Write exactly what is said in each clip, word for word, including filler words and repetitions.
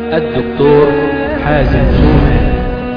الدكتور حازم شومان.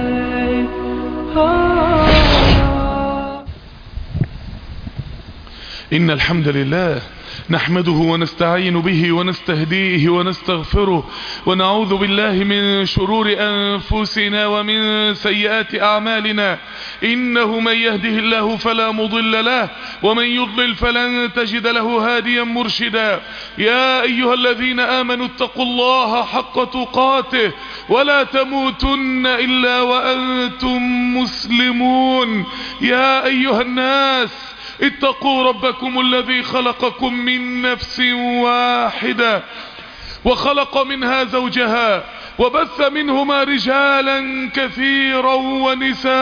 إن الحمد لله نحمده ونستعين به ونستهديه ونستغفره ونعوذ بالله من شرور أنفسنا ومن سيئات أعمالنا. إنه من يهده الله فلا مضل له ومن يضلل فلن تجد له هاديا مرشدا. يا أيها الذين آمنوا اتقوا الله حق تقاته ولا تموتن إلا وأنتم مسلمون. يا أيها الناس اتقوا ربكم الذي خلقكم من نفس واحدة وخلق منها زوجها وبث منهما رجالا كثيرا ونساء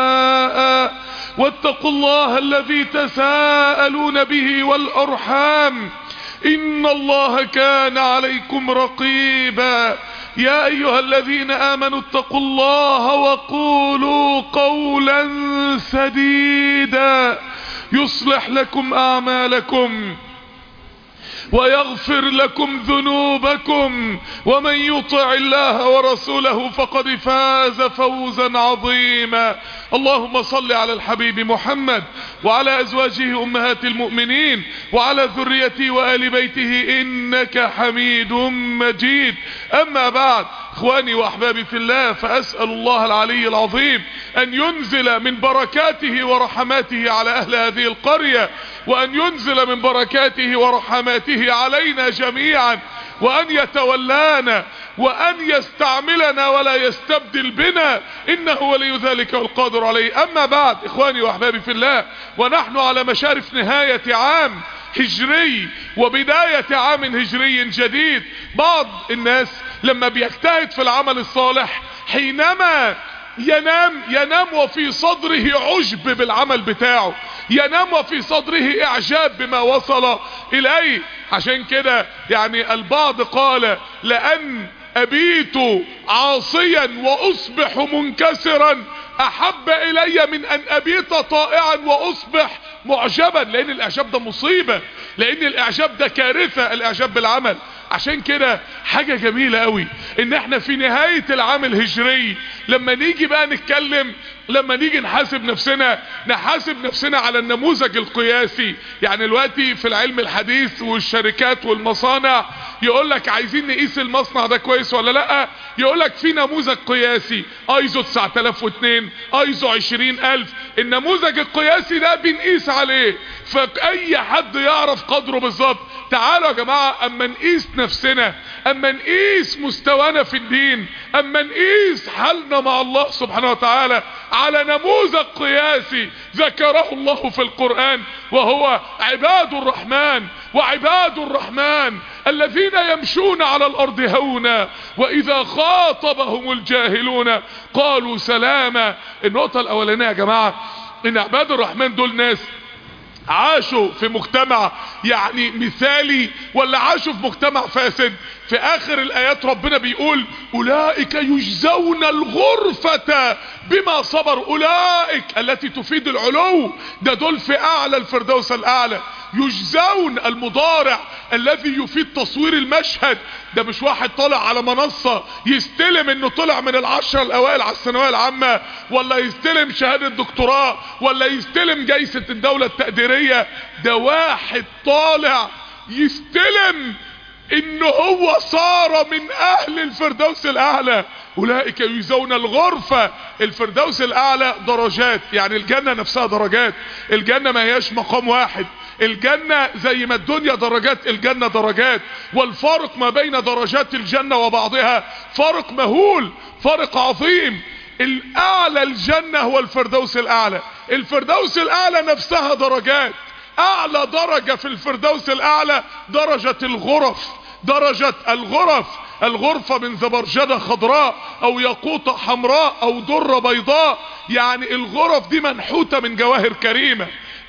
واتقوا الله الذي تساءلون به والأرحام إن الله كان عليكم رقيبا. يا أيها الذين آمنوا اتقوا الله وقولوا قولا سديدا يصلح لكم أعمالكم ويغفر لكم ذنوبكم ومن يطع الله ورسوله فقد فاز فوزا عظيما. اللهم صل على الحبيب محمد وعلى أزواجه أمهات المؤمنين وعلى ذريته وآل بيته إنك حميد مجيد. أما بعد، اخواني واحبابي في الله، فأسأل الله العلي العظيم أن ينزل من بركاته ورحماته على أهل هذه القرية، وأن ينزل من بركاته ورحماته علينا جميعا، وأن يتولانا وأن يستعملنا ولا يستبدل بنا، إنه ولي ذلك والقادر عليه. أما بعد، اخواني واحبابي في الله، ونحن على مشارف نهاية عام هجري وبداية عام هجري جديد، بعض الناس لما بيجتهد في العمل الصالح حينما ينام ينام وفي صدره عجب بالعمل بتاعه، ينام وفي صدره اعجاب بما وصل اليه. عشان كده يعني البعض قال: لأن أبيت عاصيا وأصبح منكسرا أحب إلي من أن أبيت طائعا وأصبح معجبا. لأن الإعجاب ده مصيبة، لأن الإعجاب ده كارثة، الإعجاب بالعمل. عشان كده حاجة جميلة قوي ان احنا في نهاية العام الهجري لما نيجي بقى نتكلم، لما نيجي نحاسب نفسنا نحاسب نفسنا على النموذج القياسي. يعني دلوقتي في العلم الحديث والشركات والمصانع يقولك عايزين نقيس المصنع ده كويس ولا لا، يقولك في نموذج قياسي ايزو تسعة آلاف واثنين، ايزو عشرين الف. النموذج القياسي ده بنقيس عليه، فاي حد يعرف قدره بالظبط. تعالوا يا جماعة اما نقيس نفسنا، اما نقيس مستوانا في الدين، اما نقيس حالنا مع الله سبحانه وتعالى على نموذج قياسي ذكره الله في القرآن، وهو عباد الرحمن. وعباد الرحمن الذين يمشون على الارض هونا واذا خاطبهم الجاهلون قالوا سلاما. النقطة الاولانية يا جماعة ان عباد الرحمن دول ناس عاشوا في مجتمع يعني مثالي ولا عاشوا في مجتمع فاسد؟ في اخر الايات ربنا بيقول: اولئك يجزون الغرفة بما صبروا. اولئك التي تفيد العلو، ده دول في اعلى الفردوس الاعلى. يجزون المضارع الذي يفيد تصوير المشهد، ده مش واحد طالع على منصة يستلم انه طلع من العشرة الاوائل على الثانوية العامة، ولا يستلم شهادة دكتوراه، ولا يستلم جايزة الدولة التقديرية. ده واحد طالع يستلم انه هو صار من اهل الفردوس الاعلى. اولئك يجزون الغرفة. الفردوس الاعلى درجات، يعني الجنة نفسها درجات. الجنة ما هياش مقام واحد، الجنة زي ما الدنيا درجات، الجنة درجات. والفرق ما بين درجات الجنة وبعضها فرق مهول، فرق عظيم. الاعلى الجنة هو الفردوس الاعلى. الفردوس الاعلى نفسها درجات. اعلى درجة في الفردوس الاعلى درجة الغرف، درجة الغرف. الغرفة من زبرجدة خضراء او ياقوتة حمراء او درة بيضاء، يعني الغرف دي منحوتة من جواهر كريمة.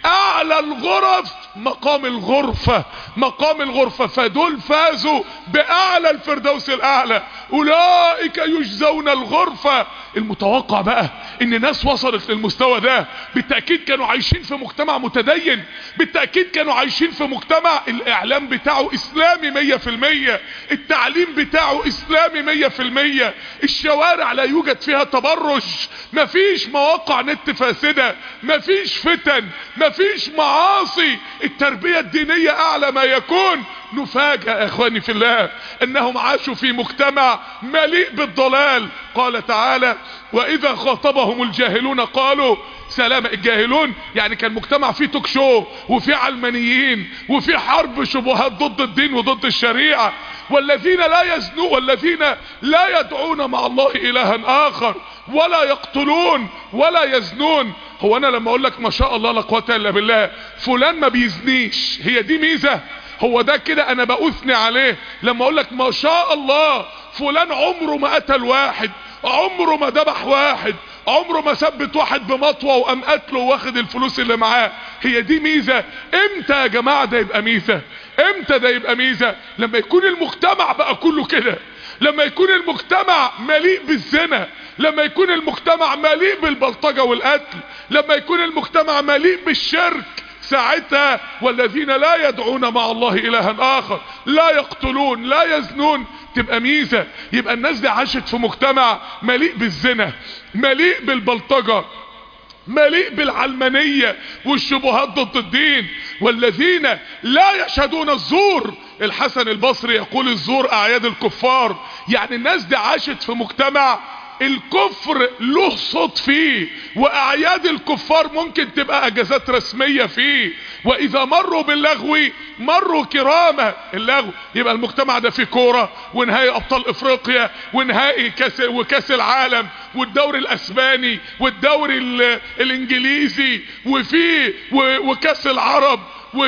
اعلى الغرف مقام الغرفة، مقام الغرفة. فدول فازوا باعلى الفردوس الاعلى، اولئك يجزون الغرفة. المتوقع بقى ان ناس وصلت للمستوى ده بالتأكيد كانوا عايشين في مجتمع متدين، بالتأكيد كانوا عايشين في مجتمع الاعلام بتاعه اسلامي مية في المية، التعليم بتاعه اسلامي مية في المية، الشوارع لا يوجد فيها تبرج، مفيش مواقع نت فاسدة، مفيش فتن، مفيش معاصي، التربية الدينية اعلى ما يكون. نفاجأ يا اخواني في الله انهم عاشوا في مجتمع مليء بالضلال. قال تعالى واذا خاطبهم الجاهلون قالوا سلام. الجاهلون يعني كان مجتمع فيه توك شو وفيه علمانيين وفيه حرب شبهات ضد الدين وضد الشريعة. والذين لا يزنون والذين لا يدعون مع الله الها اخر ولا يقتلون ولا يزنون. هو انا لما اقول لك ما شاء الله لا قوه الا بالله فلان ما بيزنيش، هي دي ميزه؟ هو ده كده انا باثني عليه؟ لما اقول لك ما شاء الله فلان عمره ما قتل واحد، عمره ما ذبح واحد، عمره ما ثبت واحد بمطوه وقام قتله واخد الفلوس اللي معاه، هي دي ميزه؟ امتى يا جماعه ده يبقى ميزه؟ امتى ده يبقى ميزه؟ لما يكون المجتمع بقى كله كده، لما يكون المجتمع مليء بالزنا، لما يكون المجتمع مليء بالبلطجة والقتل، لما يكون المجتمع مليء بالشرك، ساعتها والذين لا يدعون مع الله الها اخر لا يقتلون لا يزنون تبقى ميزة. يبقى الناس دي عاشت في مجتمع مليء بالزنا، مليء بالبلطجة، مليء بالعلمانية والشبهات ضد الدين. والذين لا يشهدون الزور، الحسن البصري يقول الزور اعياد الكفار. يعني الناس دي عاشت في مجتمع الكفر له صوت فيه، واعياد الكفار ممكن تبقى اجازات رسمية فيه، واذا مروا باللغو مروا كرامة. اللغو يبقى المجتمع ده فيه كورة ونهائي ابطال افريقيا ونهائي كاس وكاس العالم والدوري الاسباني والدوري الانجليزي وفيه وكاس العرب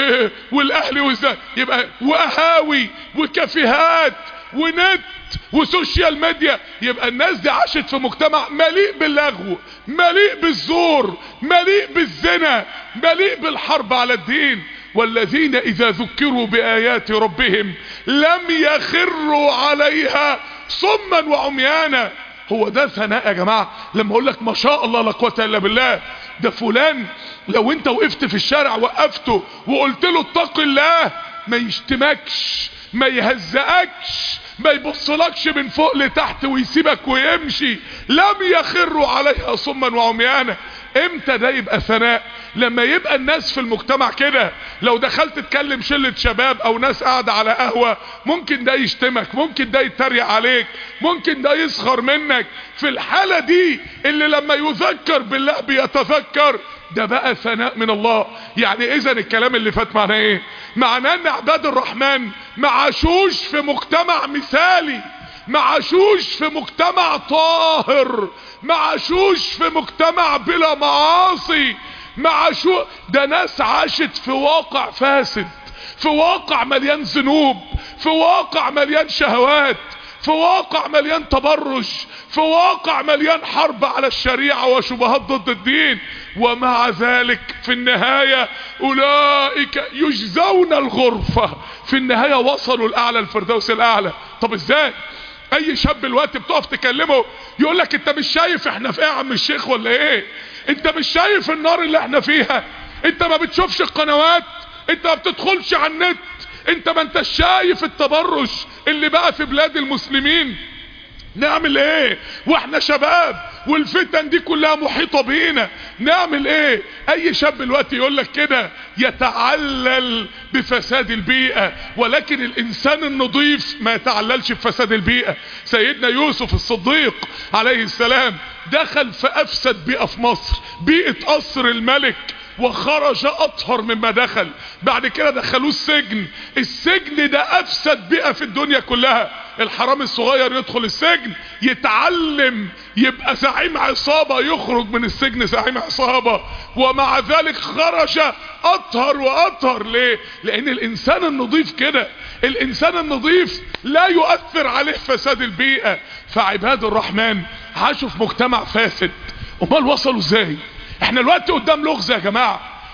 والاهلي والزمالك، يبقى وقهاوي وكافيهات ونت وسوشيال ميديا. يبقى الناس دي عاشت في مجتمع مليء باللغو، مليء بالزور، مليء بالزنا، مليء بالحرب على الدين. والذين اذا ذكروا بايات ربهم لم يخروا عليها صما وعميانا. هو ده ثناء يا جماعة لما اقول لك ما شاء الله لا قوه الا بالله. ده فلان لو انت وقفت في الشارع وقفته وقلت له اتق الله ما يشتمكش، ما يهزقكش، ما يبصلكش من فوق لتحت ويسيبك ويمشي. لم يخروا عليها صما وعميانا. امتى ده يبقى ثناء؟ لما يبقى الناس في المجتمع كده، لو دخلت تكلم شلة شباب او ناس قاعدة على قهوة ممكن ده يشتمك، ممكن ده يتريق عليك، ممكن ده يسخر منك. في الحالة دي اللي لما يذكر بالله بيتذكر، ده بقى ثناء من الله. يعني اذا الكلام اللي فات معناه ايه؟ معناه ان عباد الرحمن ما عاشوش في مجتمع مثالي، ما عاشوش في مجتمع طاهر، ما عاشوش في مجتمع بلا معاصي، ما عاشوا ده ناس عاشت في واقع فاسد، في واقع مليان ذنوب، في واقع مليان شهوات، في واقع مليان تبرج، في واقع مليان حرب على الشريعة وشبهات ضد الدين. ومع ذلك في النهاية اولئك يجزون الغرفة، في النهاية وصلوا الاعلى الفردوس الاعلى. طب ازاي؟ اي شاب الوقت بتقف تكلمه يقول لك انت مش شايف احنا في ايه يا عم الشيخ ولا ايه؟ انت مش شايف النار اللي احنا فيها؟ انت ما بتشوفش القنوات؟ انت ما بتدخلش على النت؟ انت ما انت شايف التبرج اللي بقى في بلاد المسلمين؟ نعمل ايه واحنا شباب والفتن دي كلها محيطة بينا؟ نعمل ايه؟ اي شاب دلوقتي يقول لك كده يتعلل بفساد البيئة، ولكن الانسان النظيف ما يتعللش بفساد البيئة. سيدنا يوسف الصديق عليه السلام دخل في افسد بيئة في مصر، بيئة قصر الملك، وخرج اطهر مما دخل. بعد كده دخلوه السجن، السجن ده افسد بيئة في الدنيا كلها. الحرام الصغير يدخل السجن يتعلم يبقى زعيم عصابة، يخرج من السجن زعيم عصابة، ومع ذلك خرج اطهر واطهر. ليه؟ لان الانسان النظيف كده، الانسان النظيف لا يؤثر عليه فساد البيئة. فعباد الرحمن عاشوا في مجتمع فاسد، امال وصلوا ازاي؟ احنا الوقت قدام لغز يا جماعة،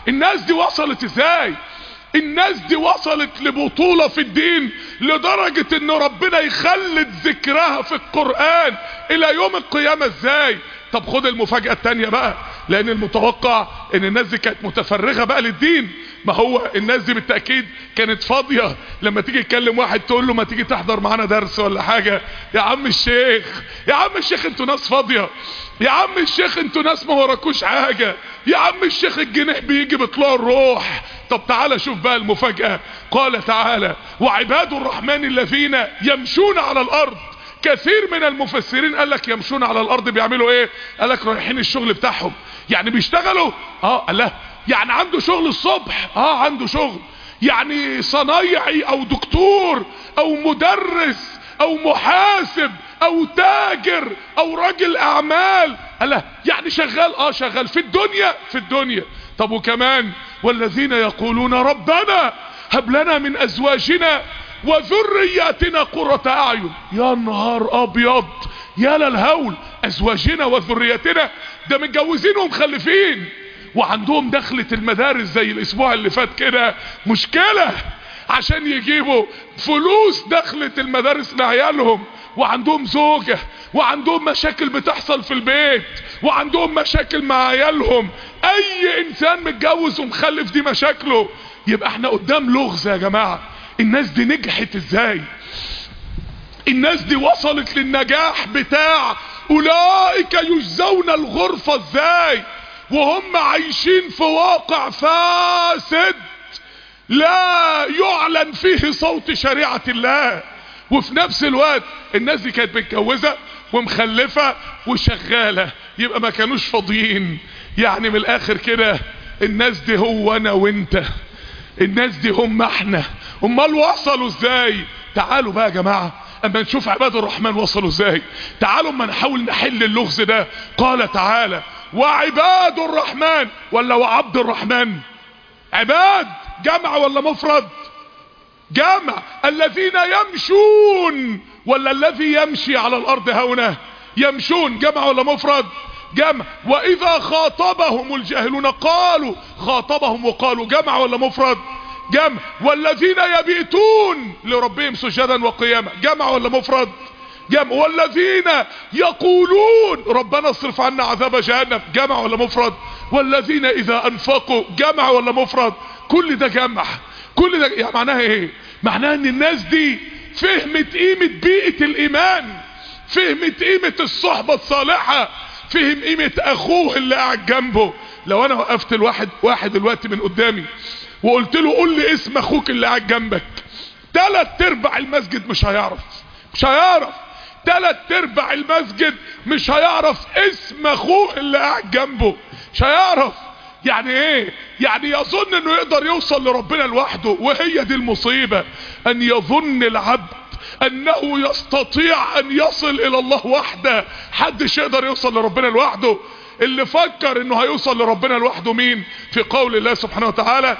الناس دي وصلت ازاي؟ الناس دي وصلت لبطولة في الدين لدرجة ان ربنا يخلد ذكرها في القرآن الى يوم القيامة ازاي؟ طب خد المفاجأة التانية بقى، لان المتوقع ان الناس دي كانت متفرغة بقى للدين. ما هو الناس دي بالتأكيد كانت فاضية. لما تيجي تكلم واحد تقول له ما تيجي تحضر معانا درس ولا حاجة، يا عم الشيخ يا عم الشيخ انتوا ناس فاضية، يا عم الشيخ انتوا ناس ما وراكوش حاجة، يا عم الشيخ الجنيه بيجي بطلوع الروح. طب تعالى شوف بقى المفاجأة. قال تعالى وعباد الرحمن الذين يمشون على الارض. كثير من المفسرين قال لك يمشون على الارض بيعملوا ايه؟ قال لك رايحين الشغل بتاعهم، يعني بيشتغلوا. اه قال لا، يعني عنده شغل الصبح، اه عنده شغل، يعني صنايعي او دكتور او مدرس او محاسب او تاجر او راجل اعمال. قال لا يعني شغال، اه شغال في الدنيا في الدنيا. طب وكمان والذين يقولون ربنا هب لنا من ازواجنا وذرياتنا قرة اعين. يا نهار ابيض، يا للهول، ازواجنا وذرياتنا، ده متجوزين ومخلفين وعندهم دخلة المدارس زي الاسبوع اللي فات كده مشكلة عشان يجيبوا فلوس دخلة المدارس لعيالهم، وعندهم زوجة وعندهم مشاكل بتحصل في البيت وعندهم مشاكل مع عيالهم. اي انسان متجوز ومخلف دي مشاكله. يبقى احنا قدام لغز يا جماعة. الناس دي نجحت ازاي؟ الناس دي وصلت للنجاح بتاع اولئك يجزون الغرفة ازاي وهم عايشين في واقع فاسد لا يعلن فيه صوت شريعة الله؟ وفي نفس الوقت الناس دي كانت متجوزة ومخلفة وشغالة، يبقى ما كانوش فاضيين. يعني من الاخر كده الناس دي هو انا وانت، الناس دي هم احنا. امال وصلوا ازاي؟ تعالوا بقى يا جماعة اما نشوف عباد الرحمن وصلوا ازاي. تعالوا اما نحاول نحل اللغز ده. قال تعالى وعباد الرحمن، ولا وعبد الرحمن؟ عباد جمع ولا مفرد؟ جمع. الذين يمشون، ولا الذي يمشي على الارض هنا؟ يمشون جمع ولا مفرد؟ جمع. واذا خاطبهم الجاهلون قالوا، خاطبهم وقالوا جمع ولا مفرد؟ جمع. والذين يبيتون لربهم سجدا وقياما جمع ولا مفرد؟ جمع. والذين يقولون ربنا اصرف عنا عذاب جهنم جمع ولا مفرد؟ والذين اذا انفقوا جمع ولا مفرد؟ كل ده جمع. كل ده يعني معناها ايه؟ معناها ان الناس دي فهمت قيمة بيئة الايمان، فهمت قيمة الصحبة الصالحة، فهم قيمة اخوه اللي قاعد جنبه. لو انا وقفت الواحد واحد دلوقتي من قدامي وقلت له قول لي اسم اخوك اللي قاعد جنبك، تلات ارباع المسجد مش هيعرف، مش هيعرف. تلات ارباع المسجد مش هيعرف اسم اخوه اللي قاعد جنبه، مش هيعرف. يعني ايه؟ يعني يظن انه يقدر يوصل لربنا لوحده، وهي دي المصيبة، ان يظن العبد انه يستطيع ان يصل الى الله وحده. حدش يقدر يوصل لربنا لوحده. اللي فكر انه هيوصل لربنا لوحده مين؟ في قول الله سبحانه وتعالى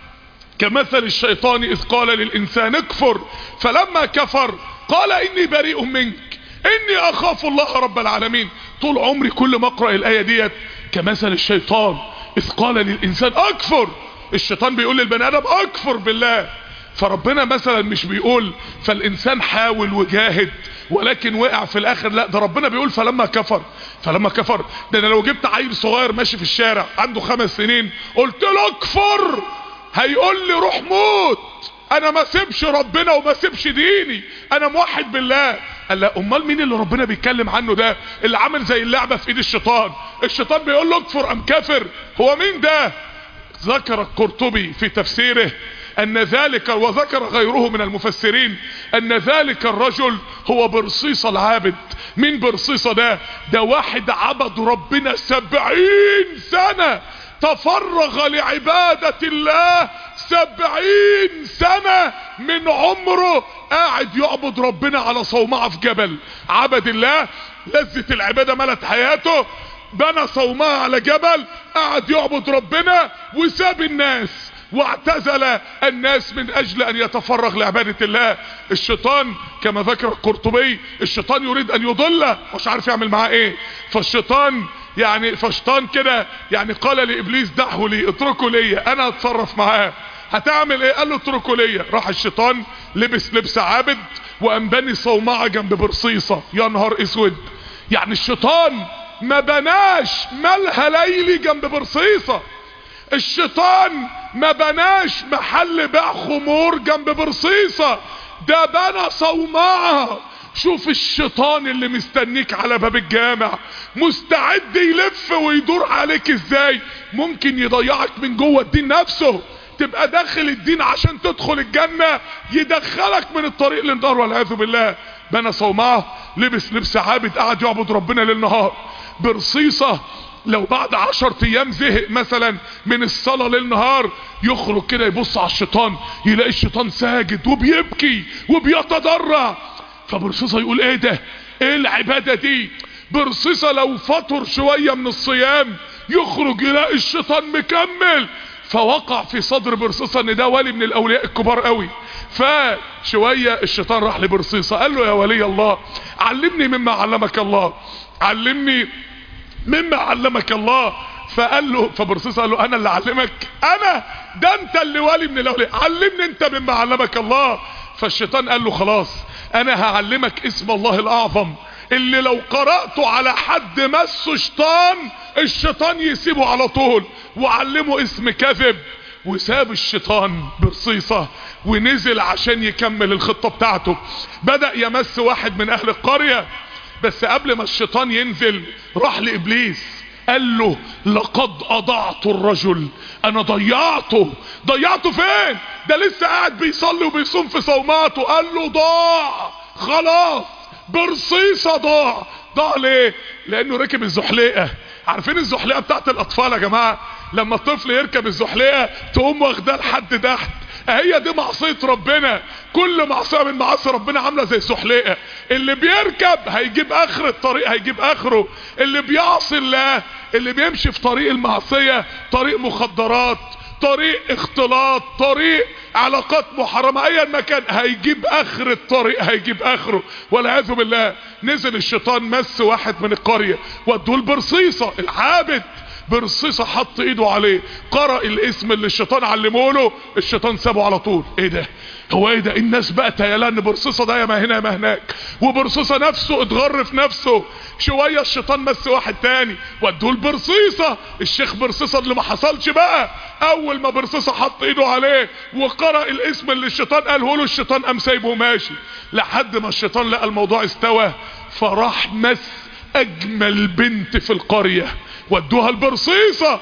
كمثل الشيطان اذ قال للانسان اكفر فلما كفر قال اني بريء منك اني اخاف الله رب العالمين. طول عمري كل ما اقرأ الاية ديت كمثل الشيطان اذ قال للانسان اكفر، الشيطان بيقول للبني ادم اكفر بالله. فربنا مثلا مش بيقول فالانسان حاول وجاهد ولكن وقع في الاخر، لا ده ربنا بيقول فلما كفر. فلما كفر ده انا لو جبت عيل صغير ماشي في الشارع عنده خمس سنين قلت له اكفر هيقول لي روح موت، انا ما سيبش ربنا وما سيبش ديني، انا موحد بالله. قال لا امال مين اللي ربنا بيتكلم عنه ده؟ اللي عامل زي اللعبة في ايد الشيطان، الشيطان بيقول له اكفر ام كافر. هو مين ده؟ ذكر القرطبي في تفسيره ان ذلك، وذكر غيره من المفسرين، ان ذلك الرجل هو برصيصة العابد. مين برصيصة ده؟ ده واحد عبد ربنا سبعين سنة، تفرغ لعبادة الله سبعين سنة من عمره قاعد يعبد ربنا على صومعة في جبل. عبد الله، لذة العبادة ملت حياته، بنى صومعة على جبل، قاعد يعبد ربنا وساب الناس واعتزل الناس من اجل ان يتفرغ لعبادة الله. الشيطان كما ذكر القرطبي الشيطان يريد ان يضله، مش عارف يعمل معاه ايه. فالشيطان يعني فشطان كده يعني قال لابليس دعه لي اتركه لي انا اتصرف معاه. هتعمل ايه؟ قال له اتركه لي. راح الشيطان لبس لبس عابد وقام بني صومعة جنب برصيصة. يا نهار اسود، يعني الشيطان ما بناش ملهى ليلي جنب برصيصة، الشيطان ما بناش محل بيع خمور جنب برصيصة، ده بنى صومعة. شوف الشيطان اللي مستنيك على باب الجامع مستعد يلف ويدور عليك ازاي، ممكن يضيعك من جوه الدين نفسه، تبقى داخل الدين عشان تدخل الجنة يدخلك من الطريق للنار والعياذ بالله. بنى صومعة، لبس لبس عابد، قعد يعبد ربنا ليل نهار. برصيصة لو بعد عشر ايام زهق مثلا من الصلاة ليل نهار يخرج كده يبص على الشيطان يلاقي الشيطان ساجد وبيبكي وبيتضرع، فبرصيصة يقول ايه ده؟ ايه العبادة دي؟ برصيصة لو فطر شوية من الصيام يخرج يلاقي الشيطان مكمل. فوقع في صدر برصيصة ان ده ولي من الاولياء الكبار قوي. فشوية الشيطان راح لبرصيصة قال له يا ولي الله علمني مما علمك الله، علمني مما علمك الله. فقال له فبرصيصة قال له انا اللي علمك؟ انا ده انت اللي ولي من الاولياء، علمني انت مما علمك الله. فالشيطان قال له خلاص انا هعلمك اسم الله الاعظم اللي لو قرأته على حد مسه شيطان الشيطان يسيبه على طول، وعلمه اسم كذب. وساب الشيطان برصيصة ونزل عشان يكمل الخطة بتاعته. بدأ يمس واحد من اهل القرية، بس قبل ما الشيطان ينزل راح لابليس قال له لقد اضعت الرجل، انا ضيعته. ضيعته فين؟ ده لسه قاعد بيصلي وبيصوم في صوماته. قال له ضاع خلاص، برصيصة ضاع. ضاع ليه؟ لانه ركب الزحليقة. عارفين الزحليقة بتاعت الاطفال يا جماعة؟ لما الطفل يركب الزحليقة تقوم واخداه لحد تحت، هي دي معصية ربنا. كل معصية من معاصي ربنا عاملة زي الزحليقة، اللي بيركب هيجيب اخر الطريق، هيجيب اخره. اللي بيعصي الله، اللي بيمشي في طريق المعصية، طريق مخدرات، طريق اختلاط، طريق علاقات محرمة، ايا مكان هيجيب اخر الطريق، هيجيب اخره والعياذ بالله. نزل الشيطان مس واحد من القرية ودوه البرصيصة العابد. برصيصة حط ايده عليه، قرأ الاسم اللي الشيطان علمه له، الشيطان سابه على طول. ايه ده؟ هو ايه ده؟ الناس بقى تيالان برصيصة ده يا ما هنا يا ما هناك، وبرصيصة نفسه اتغر في نفسه. شوية الشيطان مس واحد تاني ودوه البرصيصة، الشيخ برصيصة اللي ما حصلش بقى. اول ما برصيصة حط ايده عليه وقرأ الاسم اللي الشيطان قاله له، الشيطان قام سايبه ماشي لحد ما الشيطان لقى الموضوع استوى، فراح مس اجمل بنت في القرية ودوها البرصيصة،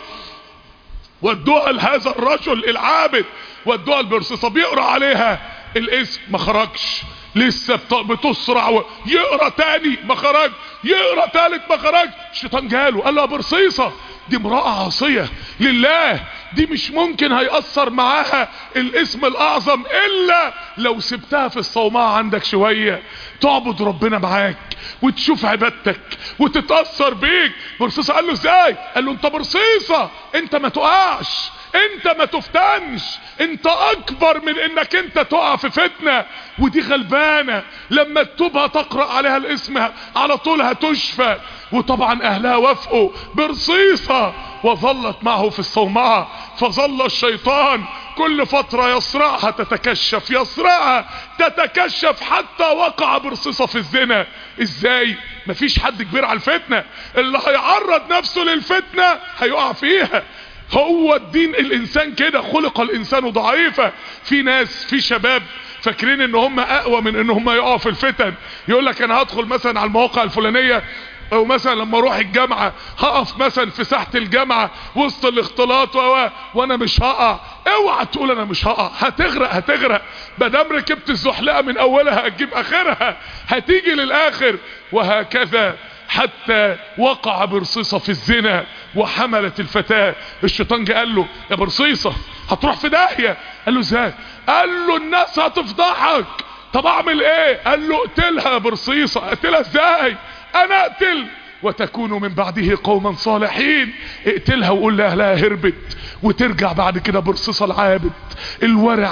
ودوها لهذا الرجل العابد، ودوها البرصيصة. بيقرأ عليها الاسم ما خرجش، لسه بتسرع يقرأ تاني ما خرج، يقرأ تالت ما خرج. الشيطان جاله قال له يا برصيصة دي امرأة عاصية لله، دي مش ممكن هيأثر معاها الاسم الاعظم الا لو سبتها في الصومعة عندك شوية تعبد ربنا معاك وتشوف عبادتك وتتأثر بيك. برصيصة قال له ازاي؟ قال له انت برصيصة، انت ما تقعش، انت ما تفتنش، انت اكبر من انك انت تقع في فتنة، ودي غلبانة لما تتوبها تقرأ عليها الاسم على طول هتشفى. وطبعا اهلها وافقوا. برصيصة وظلت معه في الصومعة، فظل الشيطان كل فترة يصرعها تتكشف، يصرعها تتكشف، حتى وقع برصيصة في الزنا. ازاي؟ مفيش حد كبير على الفتنة، اللي هيعرض نفسه للفتنة هيقع فيها. هو الدين الانسان كده، خلق الانسان ضعيفا. في ناس، في شباب فاكرين ان هم اقوى من ان هم يقعوا في الفتن. يقول لك انا هدخل مثلا على المواقع الفلانية، او مثلا لما اروح الجامعة هقف مثلا في ساحة الجامعة وسط الاختلاط و... وانا مش هقع. اوعى تقول انا مش هقع، هتغرق هتغرق. مادام ركبت الزحلقة من اولها هتجيب اخرها، هتيجي للاخر. وهكذا حتى وقع برصيصة في الزنا وحملت الفتاة. الشيطان جه قال له يا برصيصة هتروح في داهية. قال له ازاي؟ قال له الناس هتفضحك. طب اعمل ايه؟ قال له اقتلها يا برصيصة. اقتلها ازاي؟ انا اقتل وتكون من بعده قوما صالحين. اقتلها وقول لاهلها هربت، وترجع بعد كده برصيصة العابد الورع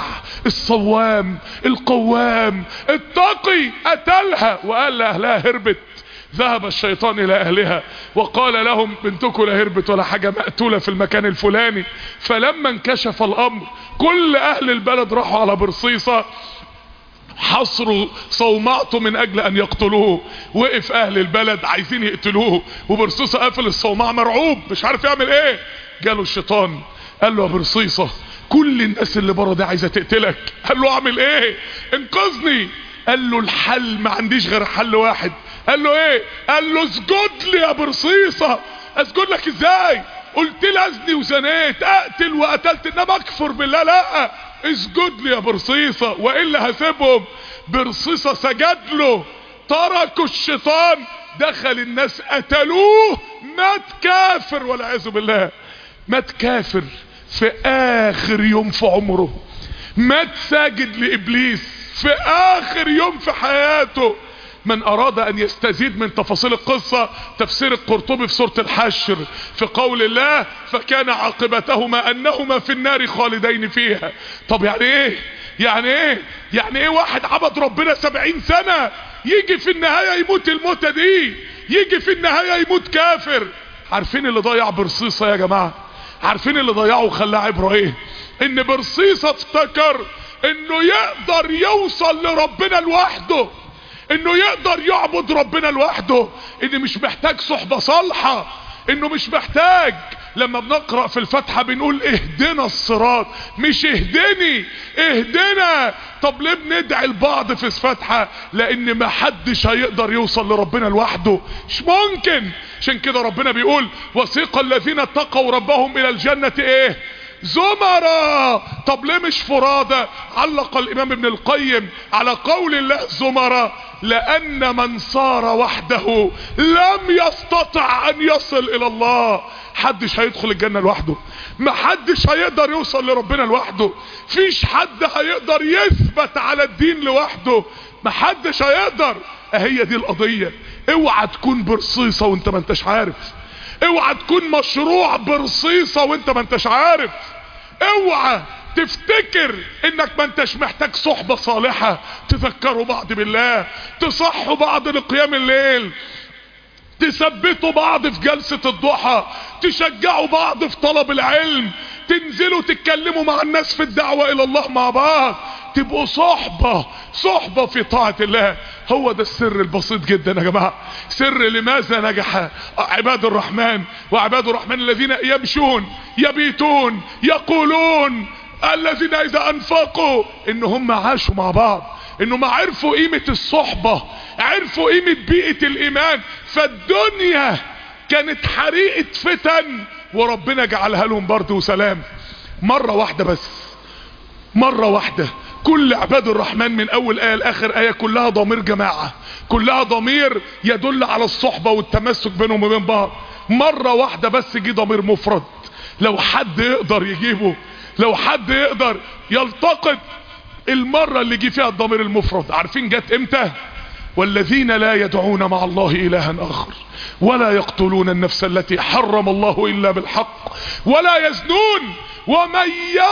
الصوام القوام التقي. قتلها وقال لاهلها هربت. ذهب الشيطان الى اهلها وقال لهم بنتكم لا هربت ولا حاجة، مقتولة في المكان الفلاني. فلما انكشف الامر كل اهل البلد راحوا على برصيصة حصروا صومعته من اجل ان يقتلوه. وقف اهل البلد عايزين يقتلوه وبرصيصة قافل الصومعة مرعوب مش عارف يعمل ايه. جاله الشيطان قال له يا برصيصة كل الناس اللي بره دي عايزة تقتلك. قال له اعمل ايه؟ انقذني. قال له الحل ما عنديش غير حل واحد. قال له ايه؟ قال له اسجد لي يا برصيصة. اسجد لك ازاي؟ قلت لي ازني وزنيت اقتل وقتلت انما اكفر بالله لا. اسجد لي يا برصيصة والا هسيبهم. برصيصة سجد له، تركوا الشيطان، دخل الناس قتلوه، مات كافر والعياذ بالله. مات كافر في اخر يوم في عمره، مات ساجد لابليس في اخر يوم في حياته. من اراد ان يستزيد من تفاصيل القصة تفسير القرطبي في سورة الحشر في قول الله فكان عاقبتهما انهما في النار خالدين فيها. طب يعني ايه؟ يعني ايه؟ يعني ايه واحد عبد ربنا سبعين سنة يجي في النهاية يموت الموتة دي، يجي في النهاية يموت كافر؟ عارفين اللي ضيع برصيصة يا جماعة؟ عارفين اللي ضيعه وخلاه عبرة ايه؟ ان برصيصة افتكر انه يقدر يوصل لربنا لوحده، انه يقدر يعبد ربنا لوحده، انه مش محتاج صحبة صالحة، انه مش محتاج. لما بنقرأ في الفاتحة بنقول اهدنا الصراط، مش اهدني، اهدنا. طب ليه بندعي البعض في الفاتحة؟ لان ما حدش هيقدر يوصل لربنا لوحده، مش ممكن. عشان كده ربنا بيقول وسيق الذين اتقوا ربهم الى الجنة ايه؟ زمرا. طب ليه مش فرادى؟ علق الامام ابن القيم على قول الله زمرا لان من صار وحده لم يستطع ان يصل الى الله. حدش هيدخل الجنة لوحده، محدش هيقدر يوصل لربنا لوحده، فيش حد هيقدر يثبت على الدين لوحده، محدش هيقدر. اهي دي القضية. اوعى تكون برصيصة وانت ما انتش عارف، اوعى تكون مشروع برصيصة وانت ما انتش عارف، اوعى تفتكر انك ما انتش محتاج صحبة صالحة تذكروا بعض بالله، تصحوا بعض لقيام الليل، تثبتوا بعض في جلسة الضحى، تشجعوا بعض في طلب العلم، تنزلوا تتكلموا مع الناس في الدعوة الى الله مع بعض، تبقوا صحبة صحبة في طاعة الله. هو ده السر البسيط جدا يا جماعة. سر لماذا نجح عباد الرحمن وعباد الرحمن الذين يمشون يبيتون يقولون الذين اذا انفقوا، ان هم عاشوا مع بعض، انهم عرفوا قيمة الصحبة، عرفوا قيمة بيئة الايمان. فالدنيا كانت حريقة فتن وربنا جعلها لهم برد وسلام. مرة واحدة بس، مرة واحدة كل عباد الرحمن من اول ايه لاخر ايه كلها ضمير جماعة، كلها ضمير يدل على الصحبة والتمسك بينهم وبين بعض. مرة واحدة بس جه ضمير مفرد. لو حد يقدر يجيبه، لو حد يقدر يلتقط المرة اللي جه فيها الضمير المفرد، عارفين جت امتى؟ والذين لا يدعون مع الله الها اخر ولا يقتلون النفس التي حرم الله الا بالحق ولا يزنون ومن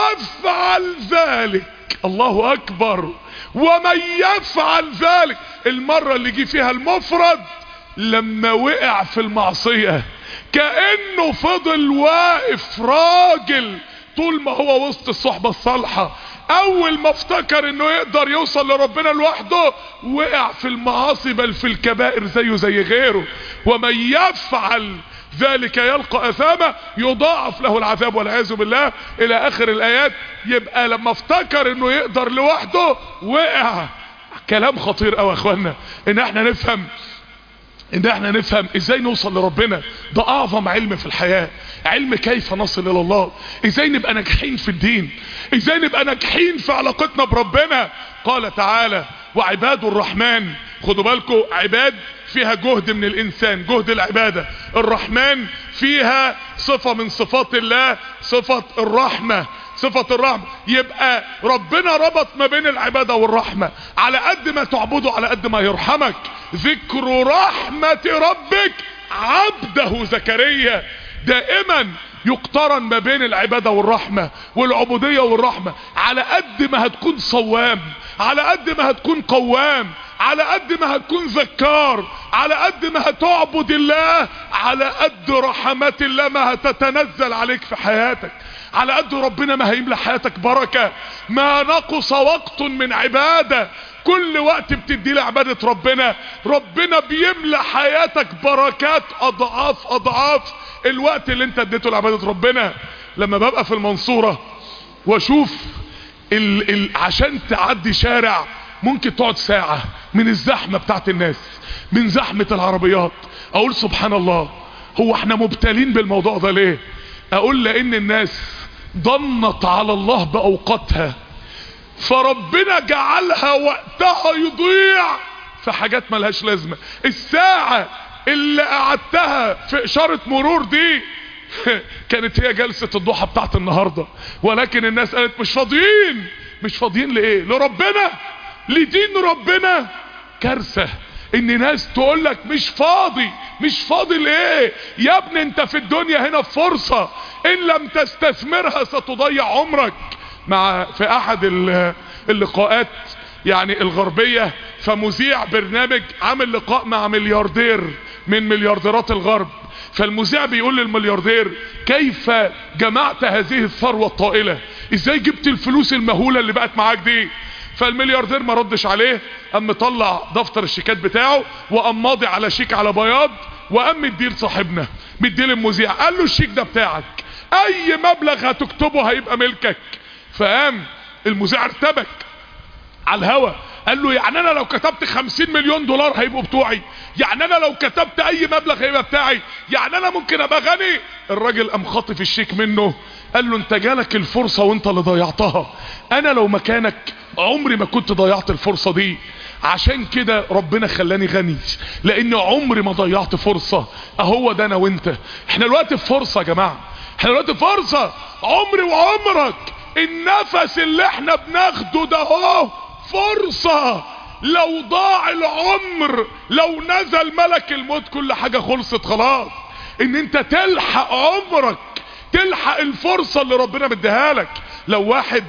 يفعل ذلك، الله اكبر، ومن يفعل ذلك. المرة اللي جه فيها المفرد لما وقع في المعصية كأنه فضل واقف راجل طول ما هو وسط الصحبة الصالحة. اول ما افتكر انه يقدر يوصل لربنا لوحده وقع في المعاصي بل في الكبائر زيه زي غيره. ومن يفعل ذلك يلقى اثاما يضاعف له العذاب والعياذ بالله الى اخر الايات. يبقى لما افتكر انه يقدر لوحده وقع. كلام خطير قوي يا اخوانا ان احنا نفهم، ان احنا نفهم ازاي نوصل لربنا. ده اعظم علم في الحياة، علم كيف نصل الى الله، ازاي نبقى ناجحين في الدين، ازاي نبقى ناجحين في علاقتنا بربنا. قال تعالى وعباد الرحمن، خدوا بالكم عباد فيها جهد من الانسان، جهد العبادة. الرحمن فيها صفة من صفات الله، صفة الرحمة، صفة الرحمة. يبقى ربنا ربط ما بين العبادة والرحمة، على قد ما تعبده على قد ما يرحمك. ذكر رحمة ربك عبده زكريا، دائما يقترن ما بين العبادة والرحمة والعبودية والرحمة. على قد ما هتكون صوام، على قد ما هتكون قوام، على قد ما هتكون ذكار، على قد ما هتعبد الله، على قد رحمات الله ما هتتنزل عليك في حياتك، على قد ربنا ما هيملى حياتك بركة. ما نقص وقت من عبادة، كل وقت بتدي لعبادة ربنا ربنا بيملى حياتك بركات اضعاف اضعاف الوقت اللي انت اديته لعبادة ربنا. لما ببقى في المنصورة واشوف ال ال عشان تعدي شارع ممكن تقعد ساعة من الزحمة بتاعت الناس، من زحمة العربيات، اقول سبحان الله، هو احنا مبتلين بالموضوع ده ليه؟ اقول لان الناس ضنت على الله باوقاتها، فربنا جعلها وقتها يضيع في حاجات ملهاش لازمة. الساعة اللي قعدتها في اشارة مرور دي كانت هي جلسة الضحى بتاعت النهاردة، ولكن الناس قالت مش فاضيين. مش فاضيين لإيه؟ لربنا، لدين ربنا. كارثة ان ناس تقولك مش فاضي. مش فاضي لإيه؟ يا ابني انت في الدنيا هنا فرصة، ان لم تستثمرها ستضيع عمرك. مع في احد اللقاءات يعني الغربية، فمذيع برنامج عامل لقاء مع ملياردير من مليارديرات الغرب، فالمذيع بيقول للملياردير كيف جمعت هذه الثروة الطائلة؟ ازاي جبت الفلوس المهولة اللي بقت معاك دي؟ فالملياردير ما ردش عليه، قام مطلع دفتر الشيكات بتاعه وقام ماضي على شيك على بياض وقام مديه لصاحبنا، مديه للمذيع، قال له الشيك ده بتاعك، اي مبلغ هتكتبه هيبقى ملكك. فقام المذيع ارتبك على الهوا، قال له يعني انا لو كتبت خمسين مليون دولار هيبقوا بتوعي؟ يعني انا لو كتبت اي مبلغ هيبقى بتاعي؟ يعني انا ممكن ابقى غني؟ الراجل قام خاطف الشيك منه، قال له انت جالك الفرصة وانت اللي ضيعتها، انا لو مكانك عمري ما كنت ضيعت الفرصة دي. عشان كده ربنا خلاني غني، لان عمري ما ضيعت فرصة. اهو ده انا وانت، احنا الوقت في فرصة يا جماعة، احنا الوقت في فرصة. عمري وعمرك النفس اللي احنا بناخده ده هو فرصة. لو ضاع العمر، لو نزل ملك الموت، كل حاجة خلصت خلاص. ان انت تلحق عمرك، تلحق الفرصة اللي ربنا مديها لك. لو واحد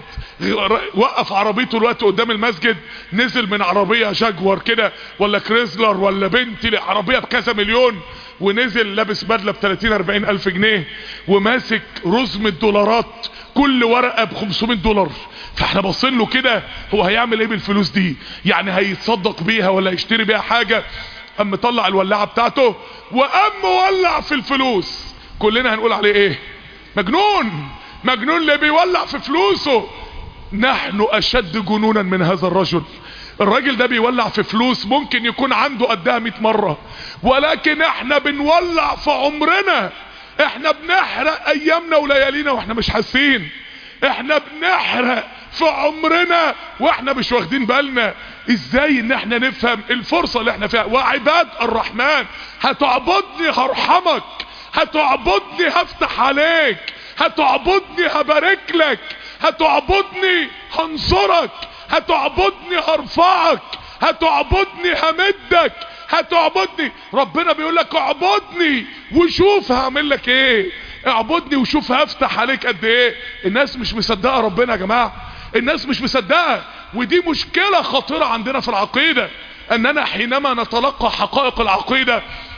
وقف عربيته الوقت قدام المسجد، نزل من عربية جاكور كده ولا كريزلر ولا بنتي، عربية بكذا مليون، ونزل لابس بدلة بتلاتين اربعين الف جنيه وماسك رزمة دولارات، كل ورقة بخمسمائة دولار، فاحنا باصين له كده، هو هيعمل ايه بالفلوس دي؟ يعني هيتصدق بيها ولا يشتري بيها حاجة؟ قام مطلع الولاعة بتاعته وقام مولع في الفلوس. كلنا هنقول عليه ايه؟ مجنون. مجنون اللي بيولع في فلوسه. نحن اشد جنونا من هذا الرجل. الراجل ده بيولع في فلوس ممكن يكون عنده قدها مئة مرة، ولكن احنا بنولع في عمرنا، احنا بنحرق ايامنا وليالينا واحنا مش حاسين، احنا بنحرق في عمرنا واحنا مش واخدين بالنا. ازاي ان احنا نفهم الفرصة اللي احنا فيها؟ وعباد الرحمن، هتعبدني هرحمك، هتعبدني هفتح عليك، هتعبدني هبارك لك، هتعبدني هنصرك، هتعبدني هرفعك، هتعبدني همدك، هتعبدني. ربنا بيقول لك اعبدني وشوف هعمل لك ايه، اعبدني وشوف هفتح عليك قد ايه. الناس مش مصدقه ربنا يا جماعه، الناس مش مصدقه، ودي مشكله خطيره عندنا في العقيده، اننا حينما نتلقى حقائق العقيده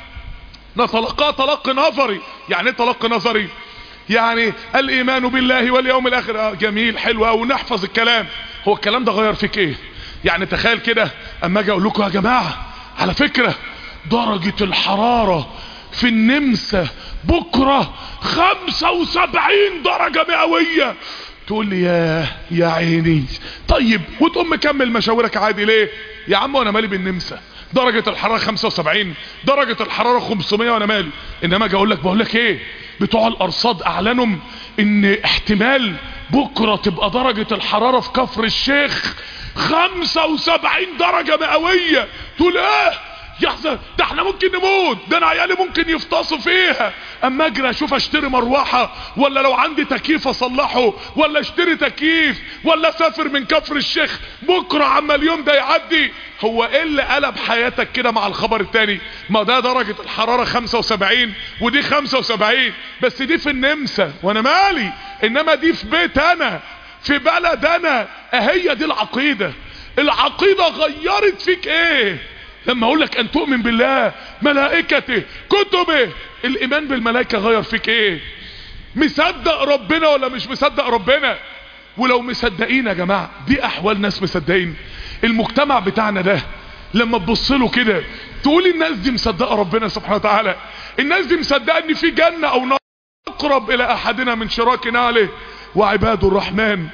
نتلقاها تلقي نظري. يعني ايه تلقي نظري؟ يعني الايمان بالله واليوم الاخر، آه جميل حلو قوي ونحفظ الكلام، هو الكلام ده غير فيك ايه؟ يعني تخيل كده اما اجي اقول لكم يا جماعه على فكره درجه الحراره في النمسا بكره خمسة وسبعين درجه مئويه، تقول لي يا يا عيني. طيب وتقوم مكمل مشاورك عادي ليه يا عم؟ وانا مالي بالنمسا، درجة الحرارة خمسة وسبعين، درجة الحرارة خمسمائة، وانا مالي؟ انما اجي اقول لك بقول لك ايه، بتوع الارصاد اعلنوا ان احتمال بكرة تبقى درجة الحرارة في كفر الشيخ خمسة وسبعين درجة مئوية، تقول ايه يحزن؟ ده احنا ممكن نموت، ده انا عيالي ممكن يفطسوا فيها. اما اجري اشوف اشتري مروحة، ولا لو عندي تكييف اصلحه، ولا اشتري تكييف، ولا اسافر من كفر الشيخ بكرة عما اليوم ده يعدي. هو ايه اللي قلب حياتك كده مع الخبر التاني؟ ما ده درجة الحرارة خمسة وسبعين ودي خمسة وسبعين، بس دي في النمسا وانا مالي، انما دي في بيت انا، في بلد انا. اهي دي العقيدة، العقيدة غيرت فيك ايه لما اقول لك ان تؤمن بالله ملائكته كتبه؟ الايمان بالملائكة غير فيك ايه؟ مصدق ربنا ولا مش مصدق ربنا؟ ولو مصدقين يا جماعة، دي احوال ناس مصدقين. المجتمع بتاعنا ده لما تبص له كده تقول الناس دي مصدقة ربنا سبحانه وتعالى، الناس دي مصدقة ان في جنة او نار اقرب الى احدنا من شراك نعله. وعباد الرحمن